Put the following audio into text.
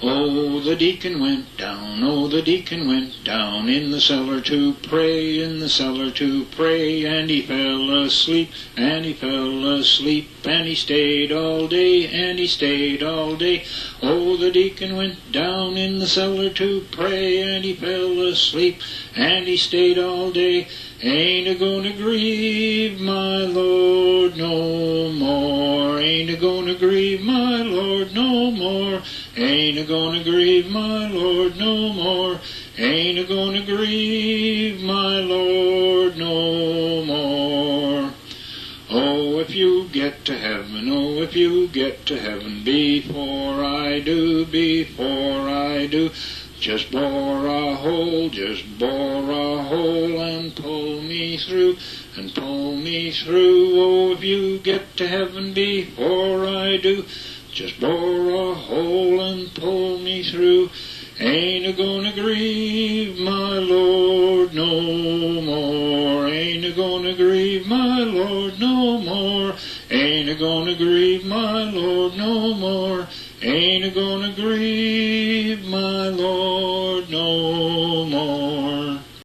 Oh, the deacon went down, oh, the deacon went down in the cellar to pray, in the cellar to pray, and he fell asleep, and he fell asleep, and he stayed all day, and he stayed all day. Oh, the deacon went down in the cellar to pray, and he fell asleep, and he stayed all day. Ain't a-gonna grieve my Lord no more, ain't a-gonna grieve my Lord no more, ain't a-gonna grieve my Lord no more, ain't a-gonna grieve my Lord no more. Oh, if you get to heaven, oh, if you get to heaven, before I do, just bore a hole, just bore a hole, and pull me through, and pull me through. Oh, if you get to heaven before I do, just bore a hole and pull me through. Ain't a-gonna grieve my Lord no more, ain't a-gonna grieve my Lord no more, ain't a-gonna grieve my Lord no more, ain't a-gonna grieve my Lord